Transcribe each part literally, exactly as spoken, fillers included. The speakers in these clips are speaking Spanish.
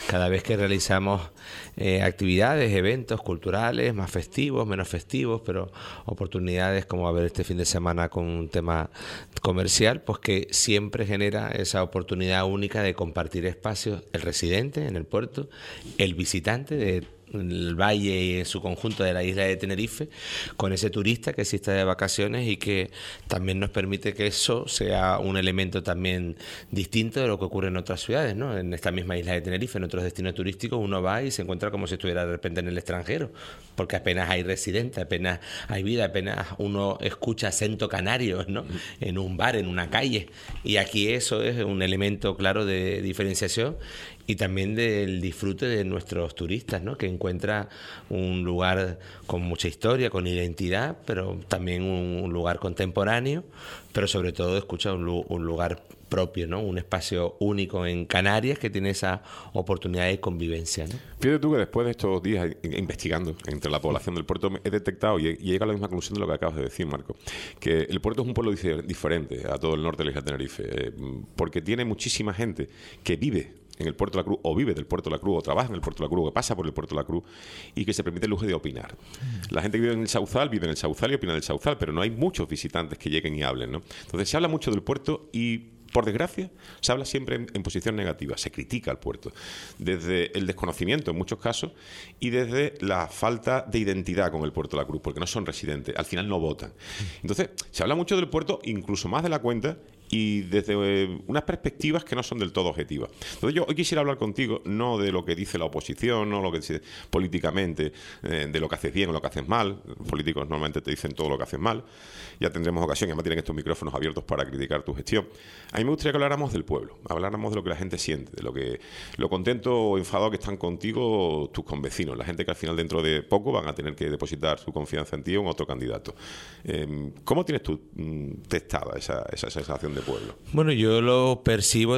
cada vez que realizamos eh, actividades, eventos culturales, más festivos, menos festivos, pero oportunidades como a ver este fin de semana con un tema comercial, pues que siempre genera esa oportunidad única de compartir espacios, el residente en el puerto, el visitante de el valle y en su conjunto de la isla de Tenerife, con ese turista que sí está de vacaciones y que también nos permite que eso sea un elemento también distinto de lo que ocurre en otras ciudades, ¿no? En esta misma isla de Tenerife, en otros destinos turísticos, uno va y se encuentra como si estuviera de repente en el extranjero, porque apenas hay residentes, apenas hay vida, apenas uno escucha acento canario, ¿no? En un bar, en una calle, y aquí eso es un elemento claro de diferenciación y también del disfrute de nuestros turistas, ¿no? Que encuentra un lugar con mucha historia, con identidad, pero también un, un lugar contemporáneo, pero sobre todo escucha un, un lugar propio, ¿no? Un espacio único en Canarias que tiene esa oportunidad de convivencia, ¿no? Fíjate tú que después de estos días investigando entre la población del puerto he detectado y he, y he llegado a la misma conclusión de lo que acabas de decir, Marco, que el puerto es un pueblo diferente a todo el norte de la isla de Tenerife, eh, porque tiene muchísima gente que vive en el Puerto de la Cruz, o vive del Puerto de la Cruz, o trabaja en el Puerto de la Cruz, o que pasa por el Puerto de la Cruz, y que se permite el lujo de opinar. La gente que vive en el Sauzal, vive en el Sauzal y opina del Sauzal, pero no hay muchos visitantes que lleguen y hablen, ¿no? Entonces se habla mucho del puerto y, por desgracia, se habla siempre en, en posición negativa, se critica al puerto, desde el desconocimiento en muchos casos y desde la falta de identidad con el Puerto de la Cruz, porque no son residentes, al final no votan. Entonces, se habla mucho del puerto, incluso más de la cuenta, y desde eh, unas perspectivas que no son del todo objetivas. Entonces yo hoy quisiera hablar contigo no de lo que dice la oposición, no lo que dice políticamente, eh, de lo que haces bien o lo que haces mal. Los políticos normalmente te dicen todo lo que haces mal. Ya tendremos ocasión, y además tienen estos micrófonos abiertos para criticar tu gestión. A mí me gustaría que habláramos del pueblo, habláramos de lo que la gente siente, de lo que lo contento o enfadado que están contigo tus convecinos, la gente que al final dentro de poco van a tener que depositar su confianza en ti o en otro candidato. Eh, ¿Cómo tienes tú mm, testada esa, esa sensación de pueblo? Bueno, yo lo percibo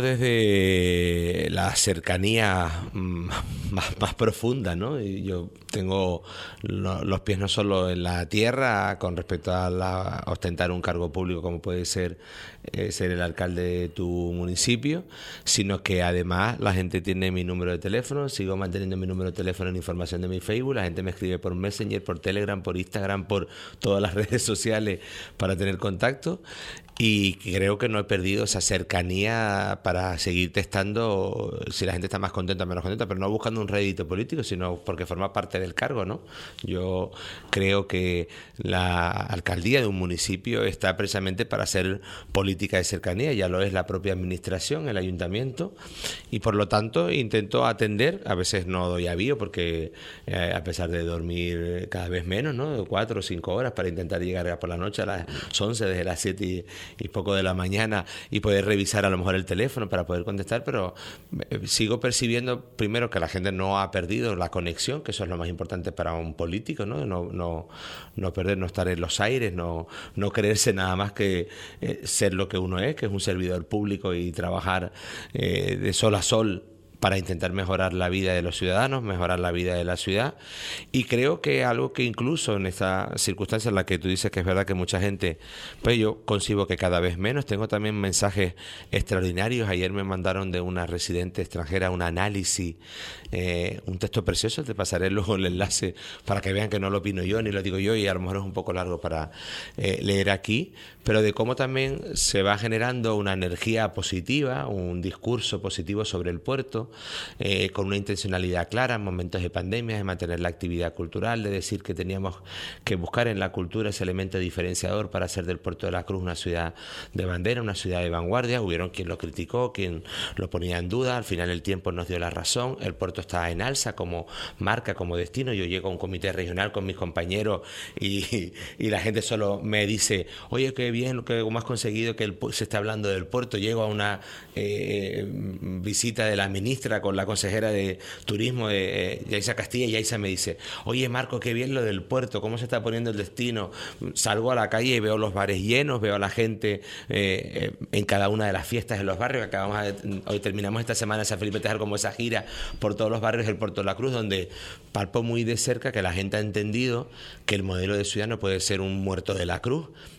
desde la cercanía más, más profunda, ¿no? Y yo tengo lo, los pies no solo en la tierra con respecto a la, ostentar un cargo público como puede ser eh, ser el alcalde de tu municipio, sino que además la gente tiene mi número de teléfono, sigo manteniendo mi número de teléfono en información de mi Facebook, la gente me escribe por Messenger, por Telegram, por Instagram, por todas las redes sociales para tener contacto. Y creo que no he perdido esa cercanía para seguir testando si la gente está más contenta o menos contenta, pero no buscando un rédito político, sino porque forma parte del cargo, ¿no? Yo creo que la alcaldía de un municipio está precisamente para hacer política de cercanía, ya lo es la propia administración, el ayuntamiento, y por lo tanto intento atender, a veces no doy avío porque eh, a pesar de dormir cada vez menos, ¿no? Cuatro o cinco horas para intentar llegar por la noche a las once, desde las siete y y poco de la mañana y poder revisar a lo mejor el teléfono para poder contestar, pero sigo percibiendo primero que la gente no ha perdido la conexión, que eso es lo más importante para un político, ¿no? No, no, no perder, no estar en los aires, no, no creerse nada más que eh, ser lo que uno es, que es un servidor público y trabajar eh, de sol a sol para intentar mejorar la vida de los ciudadanos, mejorar la vida de la ciudad. Y creo que algo que incluso en esta circunstancia en la que tú dices que es verdad que mucha gente, pues yo concibo que cada vez menos. Tengo también mensajes extraordinarios. Ayer me mandaron de una residente extranjera un análisis, eh, un texto precioso, te pasaré luego el enlace para que vean que no lo opino yo ni lo digo yo, y a lo mejor es un poco largo para eh, leer aquí, pero de cómo también se va generando una energía positiva, un discurso positivo sobre el puerto, Eh, con una intencionalidad clara en momentos de pandemia, de mantener la actividad cultural, de decir que teníamos que buscar en la cultura ese elemento diferenciador para hacer del Puerto de la Cruz una ciudad de bandera, una ciudad de vanguardia. Hubieron quien lo criticó, quien lo ponía en duda, al final el tiempo nos dio la razón, el puerto está en alza como marca, como destino. Yo llego a un comité regional con mis compañeros y, y la gente solo me dice, oye, qué bien, cómo has conseguido que el, se esté hablando del puerto. Llego a una eh, visita de la ministra con la consejera de turismo de eh, Yaisa Castilla, y Yaisa me dice, oye Marco, qué bien lo del puerto, cómo se está poniendo el destino. Salgo a la calle y veo los bares llenos, veo a la gente eh, en cada una de las fiestas en los barrios. Acabamos de, hoy terminamos esta semana en San Felipe Tejar como esa gira por todos los barrios del Puerto de la Cruz, donde palpo muy de cerca que la gente ha entendido que el modelo de ciudad no puede ser un muerto de la cruz,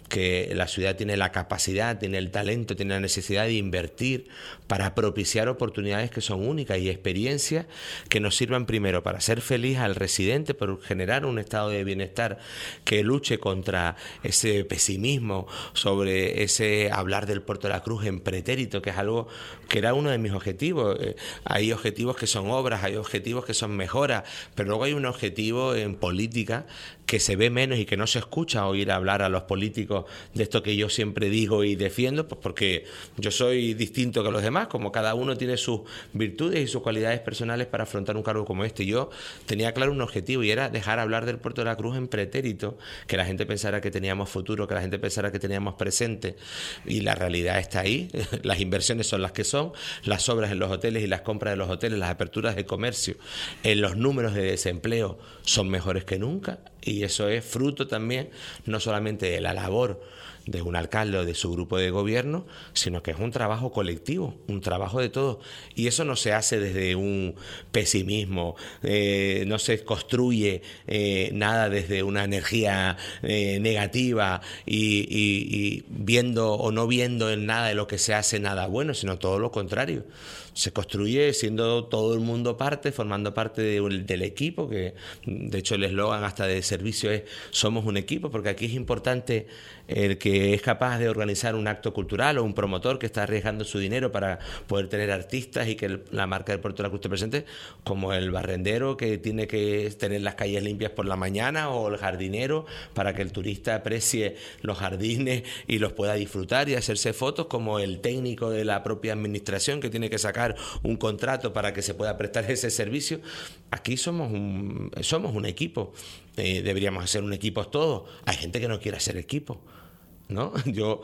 que la ciudad tiene la capacidad, tiene el talento, tiene la necesidad de invertir para propiciar oportunidades que son únicas y experiencias que nos sirvan primero para ser feliz al residente, por generar un estado de bienestar que luche contra ese pesimismo, sobre ese hablar del Puerto de la Cruz en pretérito, que es algo que era uno de mis objetivos. Eh, hay objetivos que son obras, hay objetivos que son mejoras, pero luego hay un objetivo en política que se ve menos y que no se escucha oír hablar a los políticos de esto que yo siempre digo y defiendo, pues porque yo soy distinto que los demás, como cada uno tiene sus virtudes y sus cualidades personales para afrontar un cargo como este. Yo tenía claro un objetivo y era dejar hablar del Puerto de la Cruz en pretérito, que la gente pensara que teníamos futuro, que la gente pensara que teníamos presente, y la realidad está ahí. Las inversiones son las que son, las obras en los hoteles y las compras de los hoteles, las aperturas de comercio, en los números de desempleo son mejores que nunca, y eso es fruto también no solamente de la labor de un alcalde o de su grupo de gobierno, sino que es un trabajo colectivo, un trabajo de todos. Y eso no se hace desde un pesimismo, eh, no se construye eh, nada desde una energía eh, negativa y, y, y viendo o no viendo en nada de lo que se hace nada bueno, sino todo lo contrario. Se construye siendo todo el mundo parte, formando parte de, del equipo, que de hecho el eslogan hasta de servicio es "somos un equipo", porque aquí es importante el que es capaz de organizar un acto cultural o un promotor que está arriesgando su dinero para poder tener artistas y que el, la marca del Puerto de la Cruz esté presente, como el barrendero que tiene que tener las calles limpias por la mañana, o el jardinero para que el turista aprecie los jardines y los pueda disfrutar y hacerse fotos, como el técnico de la propia administración que tiene que sacar un contrato para que se pueda prestar ese servicio. Aquí somos un, somos un equipo. Eh, deberíamos hacer un equipo todos. Hay gente que no quiere hacer equipo, ¿no? Yo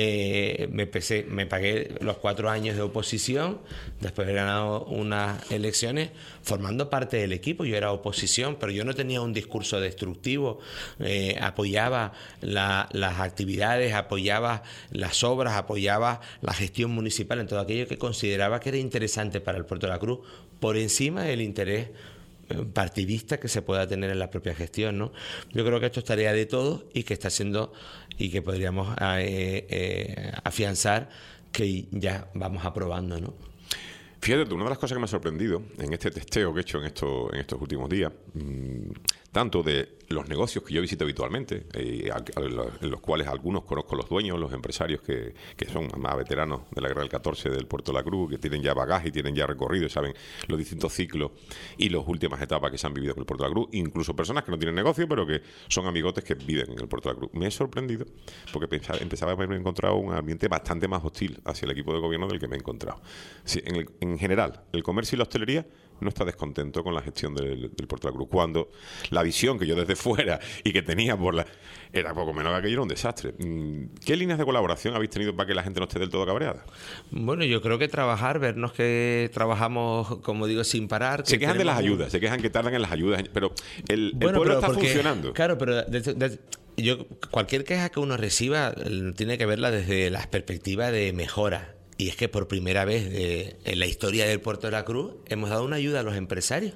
eh, me, pesé, me pagué los cuatro años de oposición, después de haber ganado unas elecciones, formando parte del equipo. Yo era oposición, pero yo no tenía un discurso destructivo. Eh, apoyaba la, las actividades, apoyaba las obras, apoyaba la gestión municipal en todo aquello que consideraba que era interesante para el Puerto de la Cruz, por encima del interés partidista que se pueda tener en la propia gestión, ¿no? Yo creo que esto es tarea de todos y que está siendo, y que podríamos eh, eh, afianzar que ya vamos aprobando, ¿no? Fíjate, una de las cosas que me ha sorprendido en este testeo que he hecho en, esto, en estos últimos días, mmm, tanto de los negocios que yo visito habitualmente, eh, a, a, a, en los cuales algunos conozco los dueños, los empresarios que, que son más veteranos de la Guerra del catorce del Puerto de la Cruz, que tienen ya bagaje y tienen ya recorrido y saben los distintos ciclos y las últimas etapas que se han vivido con el Puerto de la Cruz, incluso personas que no tienen negocio, pero que son amigotes que viven en el Puerto de la Cruz. Me he sorprendido porque pensaba, empezaba a haberme encontrado un ambiente bastante más hostil hacia el equipo de gobierno del que me he encontrado. Sí, en, el, en general, el comercio y la hostelería no está descontento con la gestión del, del Puerto de la Cruz, cuando la visión que yo desde fuera y que tenía por la era poco menos que aquello era un desastre. ¿Qué líneas de colaboración habéis tenido para que la gente no esté del todo cabreada? Bueno, yo creo que trabajar, vernos que trabajamos, como digo, sin parar. Se quejan de las ayudas, un... se quejan que tardan en las ayudas, pero el, bueno, el pueblo pero está porque, funcionando. Claro, pero de, de, yo cualquier queja que uno reciba tiene que verla desde la perspectiva de mejora. Y es que por primera vez de, en la historia del Puerto de la Cruz hemos dado una ayuda a los empresarios.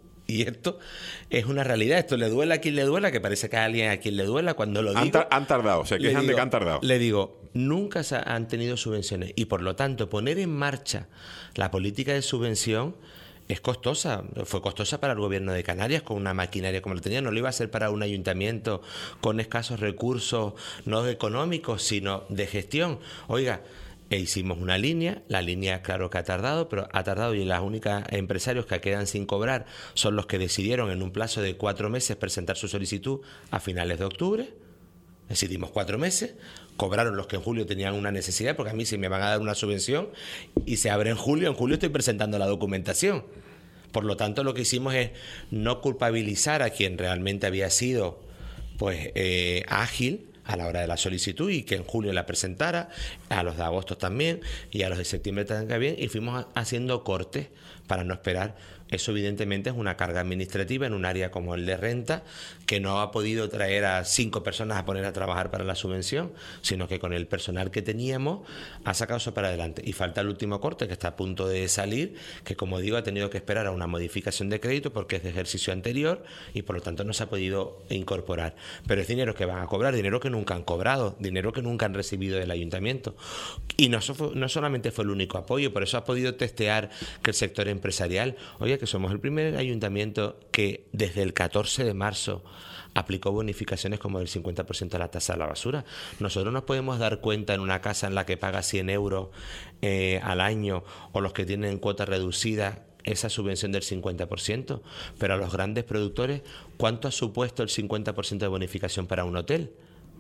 Y esto es una realidad. Esto le duela a quien le duela, que parece que a alguien a quien le duela cuando lo digo. Han, tar han tardado, se quejan de que han tardado. Le digo, nunca se han tenido subvenciones. Y por lo tanto, poner en marcha la política de subvención es costosa. Fue costosa para el gobierno de Canarias, con una maquinaria como la tenía. No lo iba a hacer para un ayuntamiento con escasos recursos, no económicos, sino de gestión. Oiga, e hicimos una línea, la línea claro que ha tardado, pero ha tardado, y las únicas empresarios que quedan sin cobrar son los que decidieron en un plazo de cuatro meses presentar su solicitud a finales de octubre. Decidimos cuatro meses, cobraron los que en julio tenían una necesidad, porque a mí si me van a dar una subvención y se abre en julio, en julio estoy presentando la documentación. Por lo tanto, lo que hicimos es no culpabilizar a quien realmente había sido pues eh, ágil a la hora de la solicitud y que en julio la presentara, a los de agosto también y a los de septiembre también, y fuimos haciendo cortes para no esperar. Eso evidentemente es una carga administrativa en un área como el de renta, que no ha podido traer a cinco personas a poner a trabajar para la subvención, sino que con el personal que teníamos ha sacado eso para adelante. Y falta el último corte, que está a punto de salir, que como digo ha tenido que esperar a una modificación de crédito porque es de ejercicio anterior y por lo tanto no se ha podido incorporar. Pero es dinero que van a cobrar, dinero que nunca han cobrado, dinero que nunca han recibido del ayuntamiento. Y no, no solamente fue el único apoyo, por eso ha podido testear que el sector empresarial, oye, que somos el primer ayuntamiento que desde el catorce de marzo aplicó bonificaciones como del cincuenta por ciento de la tasa de la basura. Nosotros nos podemos dar cuenta en una casa en la que paga cien euros eh, al año, o los que tienen cuota reducida, esa subvención del cincuenta por ciento, pero a los grandes productores, ¿cuánto ha supuesto el cincuenta por ciento de bonificación para un hotel?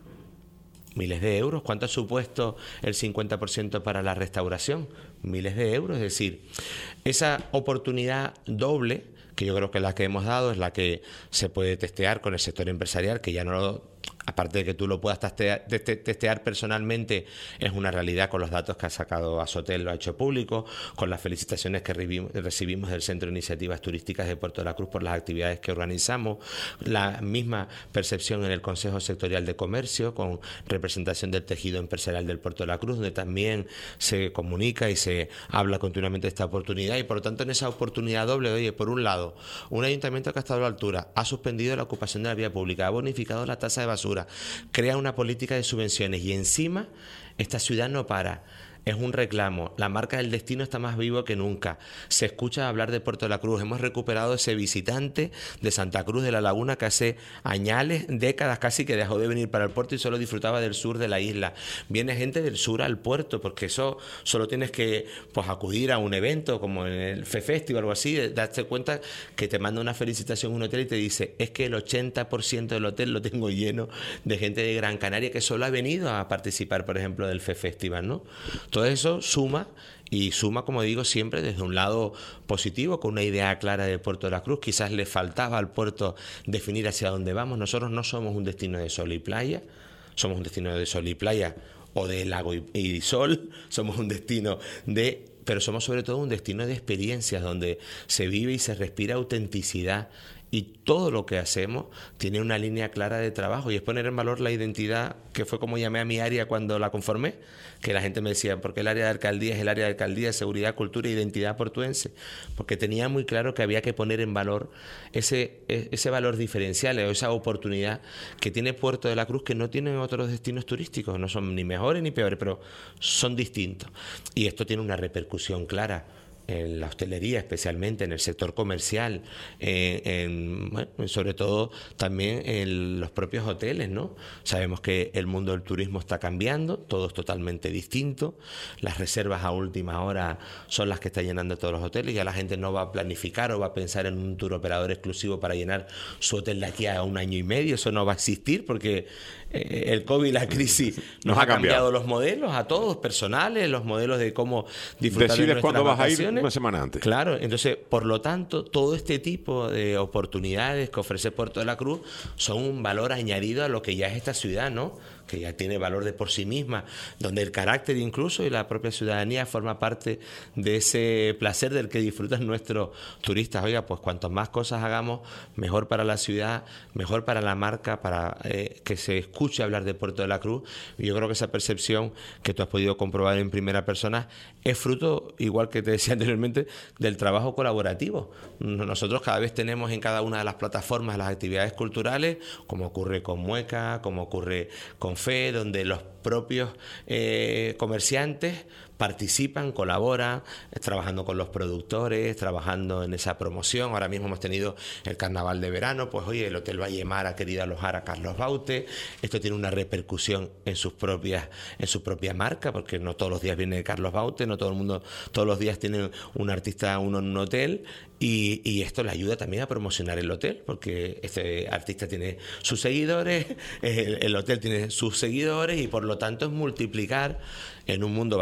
Miles de euros. ¿Cuánto ha supuesto el cincuenta por ciento para la restauración? Miles de euros. Es decir, esa oportunidad doble, que yo creo que la que hemos dado es la que se puede testear con el sector empresarial, que ya no lo... Aparte de que tú lo puedas testear, testear personalmente, es una realidad con los datos que ha sacado Asotel, lo ha hecho público, con las felicitaciones que recibimos del Centro de Iniciativas Turísticas de Puerto de la Cruz por las actividades que organizamos, la misma percepción en el Consejo Sectorial de Comercio, con representación del tejido empresarial del Puerto de la Cruz, donde también se comunica y se habla continuamente de esta oportunidad, y por lo tanto en esa oportunidad doble, oye, por un lado, un ayuntamiento que ha estado a la altura, ha suspendido la ocupación de la vía pública, ha bonificado la tasa de basura, crea una política de subvenciones y encima esta ciudad no para. Es un reclamo. La marca del destino está más vivo que nunca. Se escucha hablar de Puerto de la Cruz. Hemos recuperado ese visitante de Santa Cruz de la Laguna que hace añales, décadas casi, que dejó de venir para el puerto y solo disfrutaba del sur de la isla. Viene gente del sur al puerto, porque eso solo tienes que pues acudir a un evento como en el F E Festival o algo así, darte cuenta que te manda una felicitación un hotel y te dice, es que el ochenta por ciento del hotel lo tengo lleno de gente de Gran Canaria que solo ha venido a participar, por ejemplo, del F E Festival, ¿no? Todo eso suma, y suma, como digo, siempre desde un lado positivo, con una idea clara de Puerto de la Cruz. Quizás le faltaba al puerto definir hacia dónde vamos. Nosotros no somos un destino de sol y playa, somos un destino de sol y playa o de lago y, y sol, somos un destino de... pero somos sobre todo un destino de experiencias donde se vive y se respira autenticidad. Y todo lo que hacemos tiene una línea clara de trabajo y es poner en valor la identidad, que fue como llamé a mi área cuando la conformé, que la gente me decía, porque el área de alcaldía es el área de alcaldía, seguridad, cultura e identidad portuense, porque tenía muy claro que había que poner en valor ese, ese valor diferencial o esa oportunidad que tiene Puerto de la Cruz que no tienen otros destinos turísticos, no son ni mejores ni peores, pero son distintos. Y esto tiene una repercusión clara en la hostelería, especialmente en el sector comercial, eh, en, bueno, sobre todo también en los propios hoteles, ¿no? Sabemos que el mundo del turismo está cambiando, todo es totalmente distinto, las reservas a última hora son las que están llenando todos los hoteles, ya la gente no va a planificar o va a pensar en un tour operador exclusivo para llenar su hotel de aquí a un año y medio, eso no va a existir porque eh, el COVID, la crisis nos, nos ha cambiado. cambiado los modelos a todos, personales, los modelos de cómo disfrutar Decides de cuándo vas vacaciones. a ir una semana antes. Claro, entonces, por lo tanto, todo este tipo de oportunidades que ofrece Puerto de la Cruz son un valor añadido a lo que ya es esta ciudad, ¿no? Que ya tiene valor de por sí misma, donde el carácter incluso y la propia ciudadanía forma parte de ese placer del que disfrutan nuestros turistas. Oiga, pues cuantas más cosas hagamos, mejor para la ciudad, mejor para la marca, para eh, que se escuche hablar de Puerto de la Cruz. Y yo creo que esa percepción que tú has podido comprobar en primera persona es fruto, igual que te decía anteriormente, del trabajo colaborativo. Nosotros cada vez tenemos en cada una de las plataformas las actividades culturales, como ocurre con Mueca, como ocurre con Fe, donde los propios eh, comerciantes participan, colaboran, trabajando con los productores, trabajando en esa promoción. Ahora mismo hemos tenido el carnaval de verano, pues oye, el Hotel Valle Mar ha querido alojar a Carlos Baute. Esto tiene una repercusión en sus propias, en su propia marca, porque no todos los días viene Carlos Baute, no todo el mundo, todos los días tiene un artista uno en un hotel. Y, y esto le ayuda también a promocionar el hotel, porque este artista tiene sus seguidores, el, el hotel tiene sus seguidores y por lo tanto es multiplicar en un mundo bastante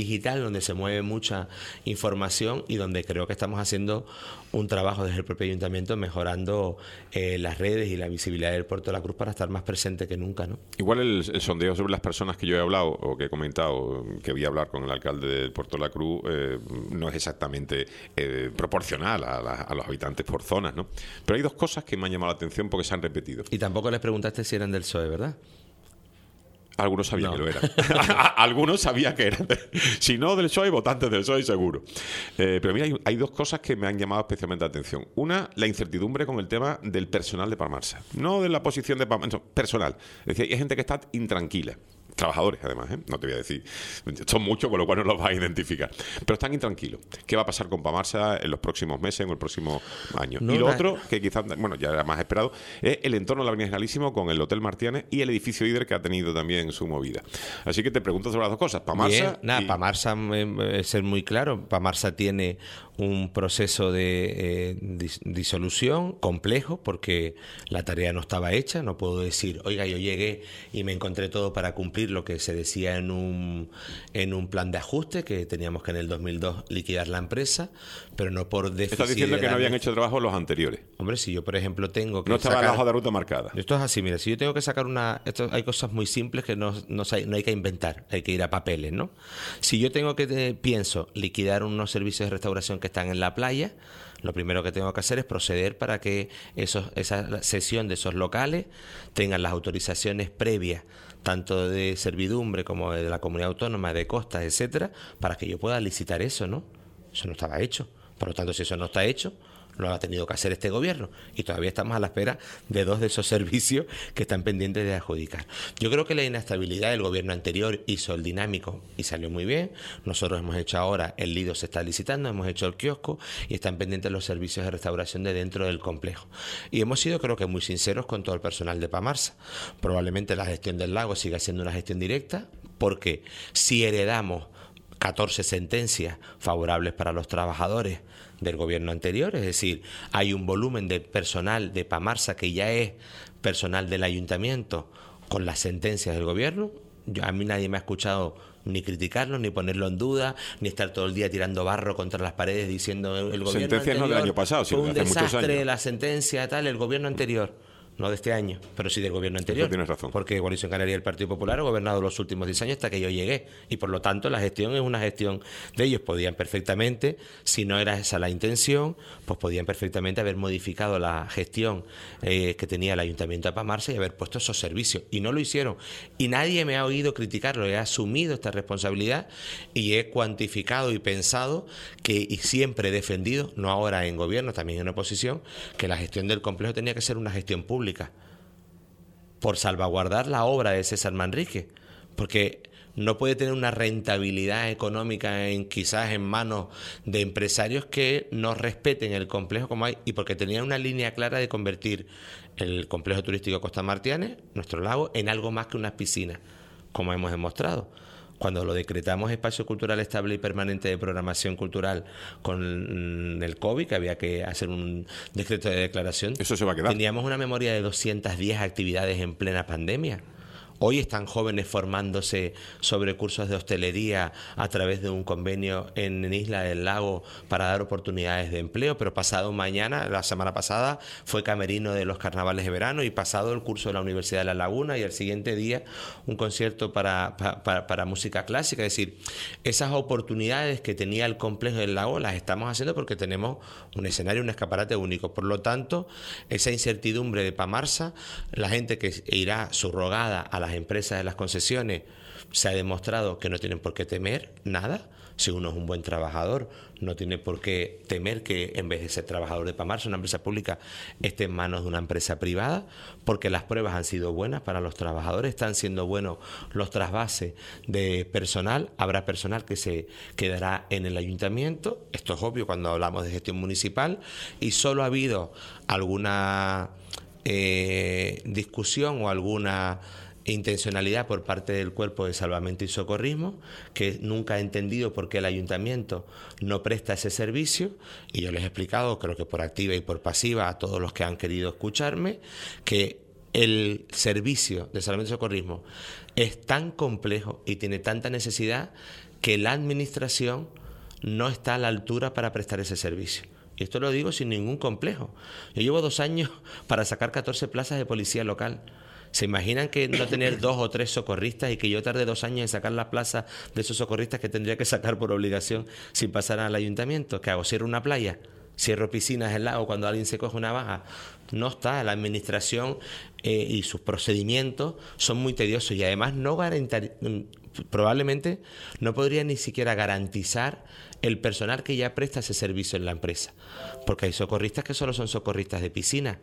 digital donde se mueve mucha información y donde creo que estamos haciendo un trabajo desde el propio ayuntamiento mejorando eh, las redes y la visibilidad del Puerto de la Cruz para estar más presente que nunca, ¿no? Igual el, el sondeo sobre las personas que yo he hablado o que he comentado, que voy a hablar con el alcalde del Puerto de la Cruz, eh, no es exactamente eh, proporcional a, la, a los habitantes por zonas, ¿no? Pero hay dos cosas que me han llamado la atención porque se han repetido. Y tampoco les preguntaste si eran del P S O E, ¿verdad? Algunos sabían no. que lo eran. Algunos sabían que eran. De, si no del P S O E, votantes del P S O E seguro. Eh, pero mira, hay, hay dos cosas que me han llamado especialmente la atención. Una, la incertidumbre con el tema del personal de Pamarsa. No de la posición de Pamarsa, no, personal. Es decir, hay gente que está intranquila. Trabajadores, además, ¿eh? No te voy a decir. Son muchos, con lo cual no los vas a identificar. Pero están intranquilos. ¿Qué va a pasar con Pamarsa en los próximos meses, en el próximo año? No, y lo no, otro, que quizás, bueno, ya era más esperado, es el entorno de la Avenida Generalísimo con el Hotel Martianes y el edificio Hider, que ha tenido también su movida. Así que te pregunto sobre las dos cosas. Pamarsa. Bien, nada, y... Pamarsa, eh, ser muy claro, Pamarsa tiene un proceso de eh, dis disolución complejo porque la tarea no estaba hecha. No puedo decir, oiga, yo llegué y me encontré todo para cumplir lo que se decía en un, en un plan de ajuste, que teníamos que en el dos mil dos liquidar la empresa, pero no por déficit. Estás diciendo que no habían hecho trabajo los anteriores. Hombre, si yo, por ejemplo, tengo que no estaba sacar... la hoja de ruta marcada. Esto es así, mira, si yo tengo que sacar una... Esto, hay cosas muy simples que no, no, no hay que inventar, hay que ir a papeles, ¿no? Si yo tengo que, eh, pienso, liquidar unos servicios de restauración que están en la playa, lo primero que tengo que hacer es proceder para que esos, esa sesión de esos locales tengan las autorizaciones previas, tanto de servidumbre como de la comunidad autónoma, de costas, etcétera, para que yo pueda licitar eso, ¿no? Eso no estaba hecho. Por lo tanto, si eso no está hecho, lo ha tenido que hacer este gobierno y todavía estamos a la espera de dos de esos servicios que están pendientes de adjudicar. Yo creo que la inestabilidad del gobierno anterior hizo el dinámico y salió muy bien. Nosotros hemos hecho ahora, el Lido se está licitando, hemos hecho el kiosco y están pendientes los servicios de restauración de dentro del complejo. Y hemos sido, creo que muy sinceros con todo el personal de Pamarsa. Probablemente la gestión del lago siga siendo una gestión directa, porque si heredamos catorce sentencias favorables para los trabajadores del gobierno anterior, es decir, hay un volumen de personal de Pamarsa que ya es personal del ayuntamiento con las sentencias del gobierno. Yo, a mí nadie me ha escuchado ni criticarlo, ni ponerlo en duda, ni estar todo el día tirando barro contra las paredes diciendo el gobierno sentencias anterior no del año pasado, sino fue un de hace muchos desastre, años. La sentencia tal, el gobierno anterior. No de este año, pero sí del gobierno anterior. Eso tienes razón. Porque Coalición Canaria y el Partido Popular ha gobernado los últimos diez años hasta que yo llegué. Y por lo tanto la gestión es una gestión de ellos. Podían perfectamente, si no era esa la intención, pues podían perfectamente haber modificado la gestión eh, que tenía el Ayuntamiento de Pamarsa y haber puesto esos servicios. Y no lo hicieron. Y nadie me ha oído criticarlo. He asumido esta responsabilidad y he cuantificado y pensado que, y siempre he defendido, no ahora en gobierno, también en oposición, que la gestión del complejo tenía que ser una gestión pública, por salvaguardar la obra de César Manrique, porque no puede tener una rentabilidad económica en quizás en manos de empresarios que no respeten el complejo como hay, y porque tenía una línea clara de convertir el complejo turístico Costa Martianes, nuestro lago, en algo más que unas piscinas, como hemos demostrado. Cuando lo decretamos espacio cultural estable y permanente de programación cultural con el COVID, que había que hacer un decreto de declaración, eso se va a quedar. Teníamos una memoria de doscientas diez actividades en plena pandemia. Hoy están jóvenes formándose sobre cursos de hostelería a través de un convenio en Isla del Lago para dar oportunidades de empleo, pero pasado mañana, la semana pasada, fue camerino de los carnavales de verano y pasado el curso de la Universidad de La Laguna y el siguiente día un concierto para, para, para, para música clásica. Es decir, esas oportunidades que tenía el complejo del lago las estamos haciendo porque tenemos un escenario, un escaparate único. Por lo tanto, esa incertidumbre de Pamarsa, la gente que irá subrogada a las empresas de las concesiones, se ha demostrado que no tienen por qué temer nada. Si uno es un buen trabajador, no tiene por qué temer que en vez de ser trabajador de Pamarsa, una empresa pública, esté en manos de una empresa privada, porque las pruebas han sido buenas para los trabajadores, están siendo buenos los trasvases de personal, habrá personal que se quedará en el ayuntamiento, esto es obvio cuando hablamos de gestión municipal, y solo ha habido alguna eh, discusión o alguna intencionalidad por parte del Cuerpo de Salvamento y Socorrismo, que nunca ha entendido por qué el ayuntamiento no presta ese servicio, y yo les he explicado, creo que por activa y por pasiva, a todos los que han querido escucharme, que el servicio de salvamento y socorrismo es tan complejo y tiene tanta necesidad que la administración no está a la altura para prestar ese servicio. Y esto lo digo sin ningún complejo. Yo llevo dos años para sacar catorce plazas de policía local. ¿Se imaginan que no tener dos o tres socorristas y que yo tarde dos años en sacar las plazas de esos socorristas que tendría que sacar por obligación sin pasar al ayuntamiento? ¿Qué hago? ¿Cierro una playa? ¿Cierro piscinas en el lago cuando alguien se coge una baja? No está. La administración eh, y sus procedimientos son muy tediosos y además no garantir, probablemente no podría ni siquiera garantizar el personal que ya presta ese servicio en la empresa. Porque hay socorristas que solo son socorristas de piscina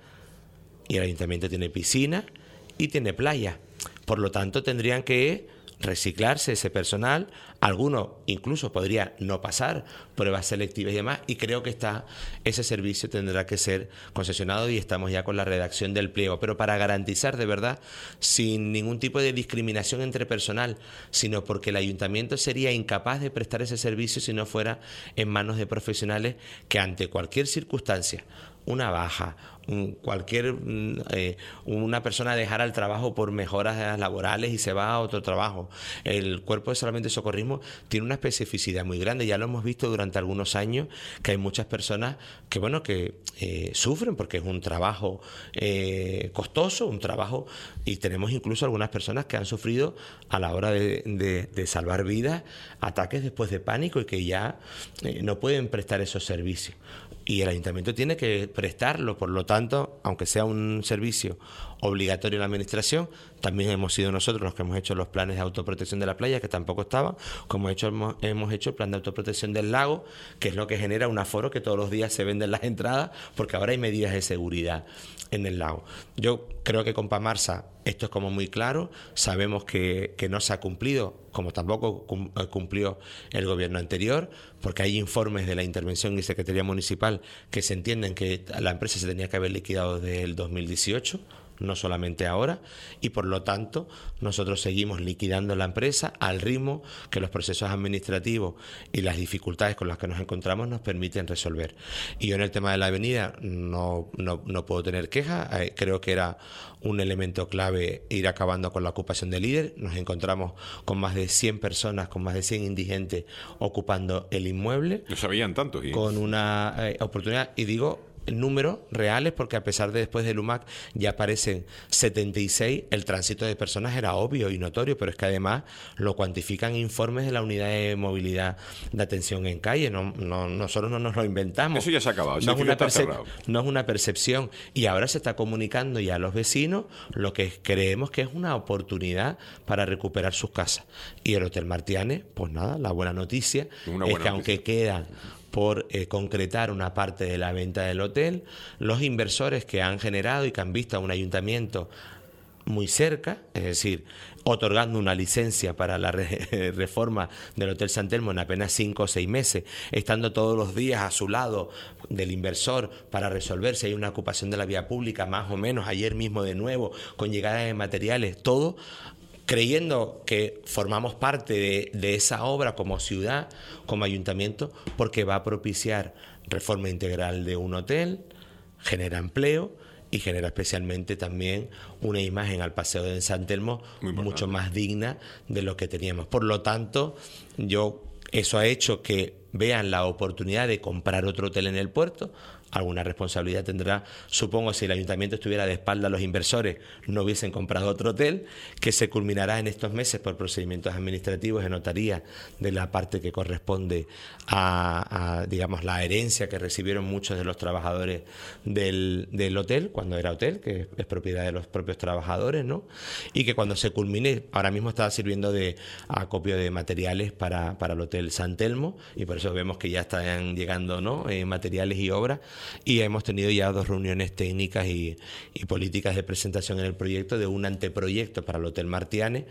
y el ayuntamiento tiene piscina y tiene playa. Por lo tanto, tendrían que reciclarse ese personal. Algunos incluso podría no pasar pruebas selectivas y demás, y creo que está, ese servicio tendrá que ser concesionado y estamos ya con la redacción del pliego. Pero para garantizar de verdad, sin ningún tipo de discriminación entre personal, sino porque el ayuntamiento sería incapaz de prestar ese servicio si no fuera en manos de profesionales que ante cualquier circunstancia, una baja, un, cualquier eh, una persona dejara el trabajo por mejoras laborales y se va a otro trabajo. El cuerpo de salvamento y socorrismo tiene una especificidad muy grande. Ya lo hemos visto durante algunos años, que hay muchas personas que bueno que eh, sufren porque es un trabajo eh, costoso, un trabajo, y tenemos incluso algunas personas que han sufrido a la hora de, de, de salvar vidas ataques después de pánico y que ya eh, no pueden prestar esos servicios. Y el ayuntamiento tiene que prestarlo, por lo tanto, aunque sea un servicio obligatorio en la administración, también hemos sido nosotros los que hemos hecho los planes de autoprotección de la playa, que tampoco estaban, como hecho, hemos, hemos hecho el plan de autoprotección del lago, que es lo que genera un aforo que todos los días se venden las entradas, porque ahora hay medidas de seguridad en el lago. Yo creo que con Pamarsa esto es como muy claro, sabemos que, que no se ha cumplido, como tampoco cumplió el gobierno anterior, porque hay informes de la intervención y Secretaría Municipal que se entienden que la empresa se tenía que haber liquidado desde el dos mil dieciocho, no solamente ahora, y por lo tanto nosotros seguimos liquidando la empresa al ritmo que los procesos administrativos y las dificultades con las que nos encontramos nos permiten resolver. Y yo en el tema de la avenida no, no, no puedo tener quejas, eh, creo que era un elemento clave ir acabando con la ocupación de líder. Nos encontramos con más de cien personas, con más de cien indigentes ocupando el inmueble. No sabían tanto. ¿Y? Con una eh, oportunidad, y digo números reales, porque a pesar de después del U M A C ya aparecen setenta y seis, el tránsito de personas era obvio y notorio, pero es que además lo cuantifican informes de la unidad de movilidad de atención en calle. No, no, nosotros no nos lo inventamos. Eso ya se ha acabado. No, es una, percep- no es una percepción, y ahora se está comunicando ya a los vecinos lo que creemos que es una oportunidad para recuperar sus casas. Y el Hotel Martianes, pues nada, la buena noticia una es buena que noticia. aunque quedan por eh, concretar una parte de la venta del hotel, los inversores que han generado y que han visto a un ayuntamiento muy cerca, es decir, otorgando una licencia para la re- reforma del Hotel San Telmo en apenas cinco o seis meses, estando todos los días a su lado del inversor para resolver si hay una ocupación de la vía pública, más o menos, ayer mismo de nuevo, con llegada de materiales, todo creyendo que formamos parte de, de esa obra como ciudad, como ayuntamiento, porque va a propiciar reforma integral de un hotel, genera empleo y genera especialmente también una imagen al paseo de San Telmo mucho más digna de lo que teníamos. Por lo tanto, yo eso ha hecho que vean la oportunidad de comprar otro hotel en el puerto. Alguna responsabilidad tendrá, supongo, si el ayuntamiento estuviera de espalda a los inversores, no hubiesen comprado otro hotel, que se culminará en estos meses por procedimientos administrativos de notaría de la parte que corresponde a, a digamos, la herencia que recibieron muchos de los trabajadores del, del hotel, cuando era hotel, que es propiedad de los propios trabajadores, ¿no? Y que cuando se culmine, ahora mismo está sirviendo de acopio de materiales para, para el Hotel San Telmo, y por eso vemos que ya están llegando, ¿no?, eh, materiales y obras. Y hemos tenido ya dos reuniones técnicas y, y políticas de presentación en el proyecto de un anteproyecto para el Hotel Martianes,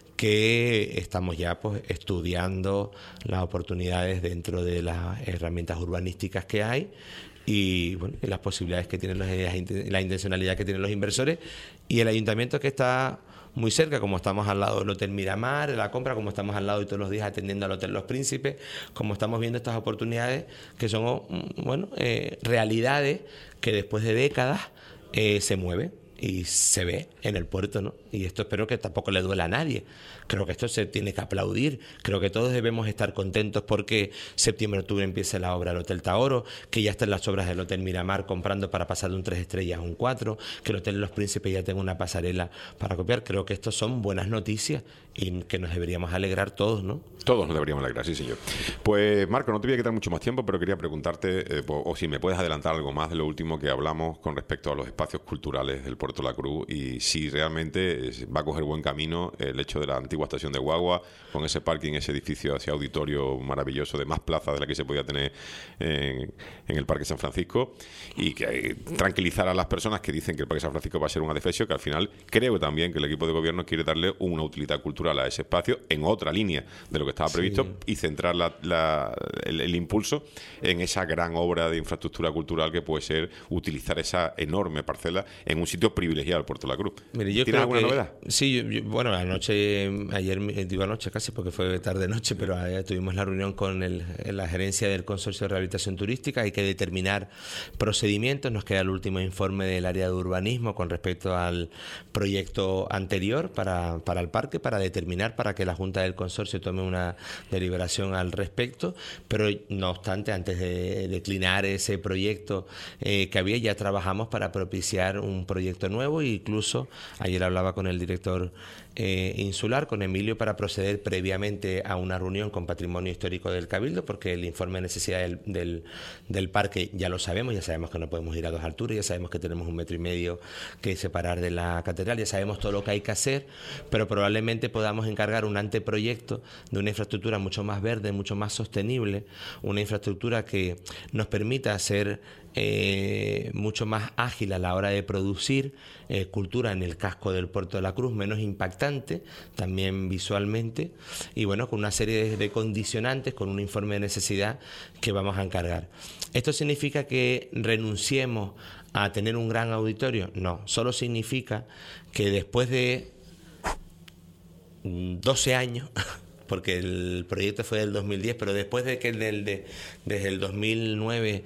que estamos ya pues estudiando las oportunidades dentro de las herramientas urbanísticas que hay y bueno, y las posibilidades que tienen los, la intencionalidad que tienen los inversores, y el ayuntamiento, que está muy cerca, como estamos al lado del Hotel Miramar, de la compra, como estamos al lado y todos los días atendiendo al Hotel Los Príncipes, como estamos viendo estas oportunidades que son, bueno, eh, realidades que después de décadas eh, se mueven. y se ve en el puerto, ¿no? Y esto espero que tampoco le duela a nadie. Creo que esto se tiene que aplaudir. Creo que todos debemos estar contentos porque septiembre-octubre empieza la obra del Hotel Tahoro, que ya están las obras del Hotel Miramar comprando para pasar de un tres estrellas a un cuatro, que el Hotel Los Príncipes ya tenga una pasarela para copiar. Creo que esto son buenas noticias y que nos deberíamos alegrar todos, ¿no? Todos nos deberíamos alegrar, sí, señor. Pues, Marco, no te voy a quitar mucho más tiempo, pero quería preguntarte, eh, o, o si me puedes adelantar algo más de lo último que hablamos con respecto a los espacios culturales del Puerto La Cruz y si realmente va a coger buen camino el hecho de la antigua estación de guagua, con ese parking, ese edificio, ese auditorio maravilloso de más plaza de la que se podía tener en, en el Parque San Francisco, y que eh, tranquilizar a las personas que dicen que el Parque San Francisco va a ser un adefesio, que al final creo también que el equipo de gobierno quiere darle una utilidad cultural a ese espacio en otra línea de lo que estaba previsto, sí, y centrar la, la, el, el impulso en esa gran obra de infraestructura cultural que puede ser utilizar esa enorme parcela en un sitio privilegiado del Puerto de la Cruz. Mire, yo ¿Tienes creo alguna que, novedad? Sí, yo, yo, bueno, anoche, ayer, digo anoche casi porque fue tarde-noche, pero ayer tuvimos la reunión con el, la gerencia del Consorcio de Rehabilitación Turística. Hay que determinar procedimientos. Nos queda el último informe del área de urbanismo con respecto al proyecto anterior para, para el parque, para determinar, para que la Junta del Consorcio tome una deliberación al respecto. Pero no obstante, antes de declinar ese proyecto eh, que había, ya trabajamos para propiciar un proyecto nuevo, e incluso ayer hablaba con el director eh, insular, con Emilio, para proceder previamente a una reunión con Patrimonio Histórico del Cabildo, porque el informe de necesidad del, del, del parque ya lo sabemos, ya sabemos que no podemos ir a dos alturas, ya sabemos que tenemos un metro y medio que separar de la catedral, ya sabemos todo lo que hay que hacer, pero probablemente podamos encargar un anteproyecto de una infraestructura mucho más verde, mucho más sostenible, una infraestructura que nos permita hacer Eh, mucho más ágil a la hora de producir eh, cultura en el casco del Puerto de la Cruz, menos impactante también visualmente, y bueno, con una serie de, de condicionantes, con un informe de necesidad que vamos a encargar. ¿Esto significa que renunciemos a tener un gran auditorio? No, solo significa que después de doce años porque el proyecto fue del dos mil diez, pero después de que el del, de, desde el dos mil nueve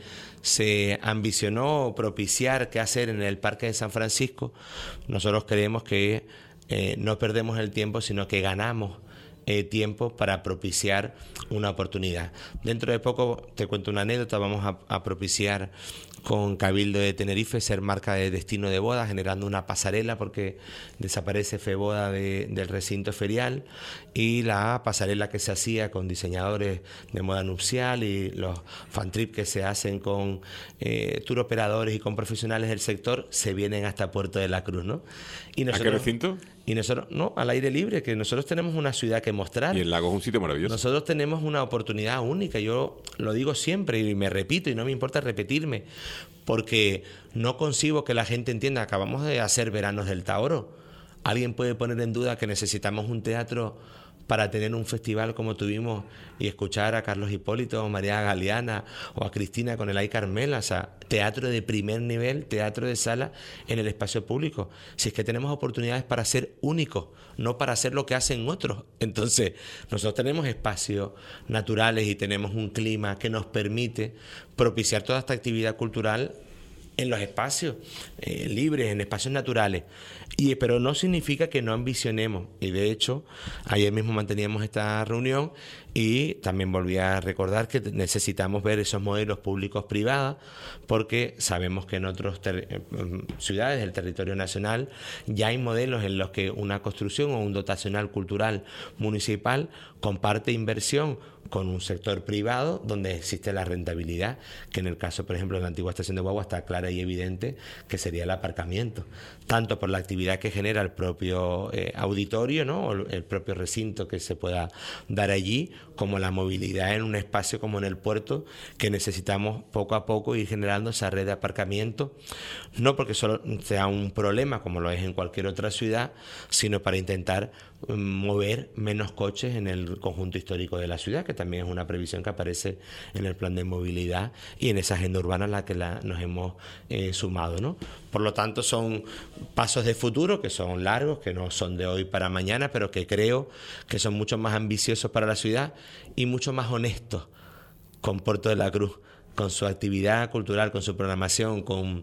se ambicionó propiciar qué hacer en el Parque de San Francisco, nosotros creemos que eh, no perdemos el tiempo, sino que ganamos eh, tiempo para propiciar una oportunidad. Dentro de poco, te cuento una anécdota, vamos a, a propiciar con Cabildo de Tenerife ser marca de destino de boda, generando una pasarela porque desaparece Feboda de, del recinto ferial, y la pasarela que se hacía con diseñadores de moda nupcial y los fan trip que se hacen con eh, tour operadores y con profesionales del sector se vienen hasta Puerto de la Cruz, ¿no? Y nosotros, ¿a qué recinto? Y nosotros, no, al aire libre, que nosotros tenemos una ciudad que mostrar. Y el lago es un sitio maravilloso. Nosotros tenemos una oportunidad única, yo lo digo siempre y me repito y no me importa repetirme, porque no concibo que la gente entienda, acabamos de hacer Veranos del Tahoro. ¿Alguien puede poner en duda que necesitamos un teatro para tener un festival como tuvimos y escuchar a Carlos Hipólito o María Galeana o a Cristina con el Ay Carmela? O sea, teatro de primer nivel, teatro de sala en el espacio público. Si es que tenemos oportunidades para ser únicos, no para hacer lo que hacen otros. Entonces, nosotros tenemos espacios naturales y tenemos un clima que nos permite propiciar toda esta actividad cultural en los espacios eh, libres, en espacios naturales. Y, pero no significa que no ambicionemos. Y de hecho, ayer mismo manteníamos esta reunión y también volví a recordar que necesitamos ver esos modelos públicos privados, porque sabemos que en otras ciudades del territorio nacional ya hay modelos en los que una construcción o un dotacional cultural municipal comparte inversión con un sector privado donde existe la rentabilidad, que en el caso, por ejemplo, de la antigua estación de guagua está clara y evidente que sería el aparcamiento, tanto por la actividad que genera el propio eh, auditorio, ¿no?, o el propio recinto que se pueda dar allí, como la movilidad en un espacio como en el puerto, que necesitamos poco a poco ir generando esa red de aparcamiento, no porque solo sea un problema como lo es en cualquier otra ciudad, sino para intentar mover menos coches en el conjunto histórico de la ciudad, que también es una previsión que aparece en el plan de movilidad y en esa agenda urbana a la que la, nos hemos eh, sumado, ¿no? Por lo tanto, son pasos de futuro que son largos, que no son de hoy para mañana, pero que creo que son mucho más ambiciosos para la ciudad y mucho más honestos con Puerto de la Cruz con su actividad cultural, con su programación, con,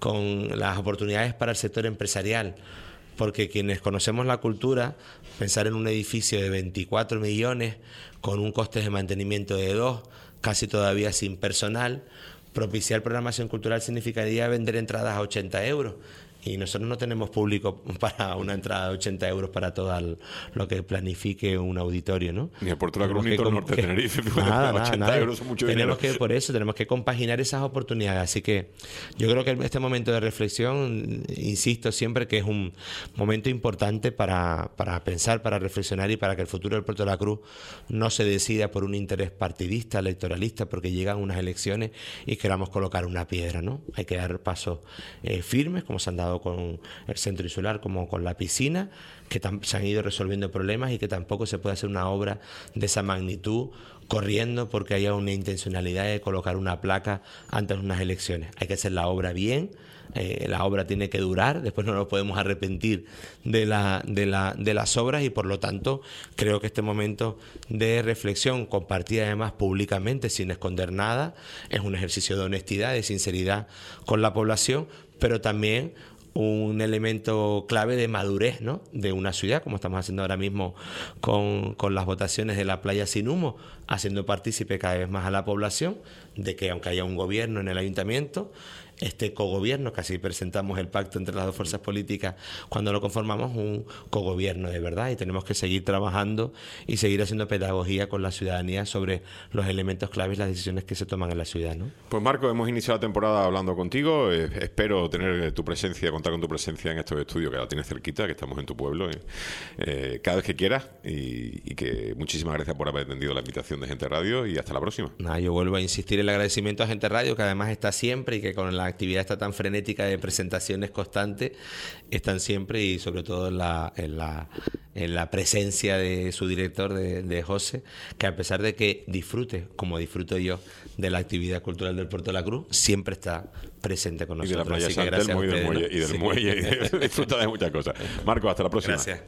con las oportunidades para el sector empresarial. Porque quienes conocemos la cultura, pensar en un edificio de veinticuatro millones, con un coste de mantenimiento de dos, casi todavía sin personal, propiciar programación cultural significaría vender entradas a ochenta euros. Y nosotros no tenemos público para una entrada de ochenta euros para todo lo que planifique un auditorio, ¿no? Ni el Puerto de la Cruz ni todo el norte de Tenerife. Nada, nada, ochenta nada. euros son mucho tenemos dinero. Que, por eso, tenemos que compaginar esas oportunidades. Así que yo creo que este momento de reflexión, insisto siempre que es un momento importante para, para pensar, para reflexionar y para que el futuro del Puerto de la Cruz no se decida por un interés partidista, electoralista, porque llegan unas elecciones y queramos colocar una piedra, ¿no? Hay que dar pasos eh, firmes, como se han dado con el centro insular, como con la piscina, que se han ido resolviendo problemas y que tampoco se puede hacer una obra de esa magnitud corriendo porque haya una intencionalidad de colocar una placa antes de unas elecciones. Hay que hacer la obra bien, eh, la obra tiene que durar, después no nos podemos arrepentir de, la, de, la, de las obras y por lo tanto creo que este momento de reflexión compartida además públicamente sin esconder nada es un ejercicio de honestidad, de sinceridad con la población, pero también un elemento clave de madurez, ¿no?, de una ciudad, como estamos haciendo ahora mismo con, con las votaciones de la playa sin humo, haciendo partícipe cada vez más a la población de que aunque haya un gobierno en el ayuntamiento, este cogobierno, que así presentamos el pacto entre las dos fuerzas políticas cuando lo conformamos, un cogobierno de verdad, y tenemos que seguir trabajando y seguir haciendo pedagogía con la ciudadanía sobre los elementos claves y las decisiones que se toman en la ciudad, ¿no? Pues Marco, hemos iniciado la temporada hablando contigo, eh, espero tener tu presencia, contar con tu presencia en estos estudios que la tienes cerquita, que estamos en tu pueblo, eh, eh, cada vez que quieras y, y que muchísimas gracias por haber atendido la invitación de Gente Radio y hasta la próxima. Nada, yo vuelvo a insistir el agradecimiento a Gente Radio, que además está siempre y que con la actividad está tan frenética de presentaciones constantes, están siempre y sobre todo en la, en la, en la presencia de su director, de, de José, que a pesar de que disfrute, como disfruto yo, de la actividad cultural del Puerto de la Cruz, siempre está presente con nosotros. Y de la playa Así San que gracias Telmo a y del ustedes, muelle, ¿no? y del Sí. muelle y de, disfruta de muchas cosas. Marco, hasta la próxima. Gracias.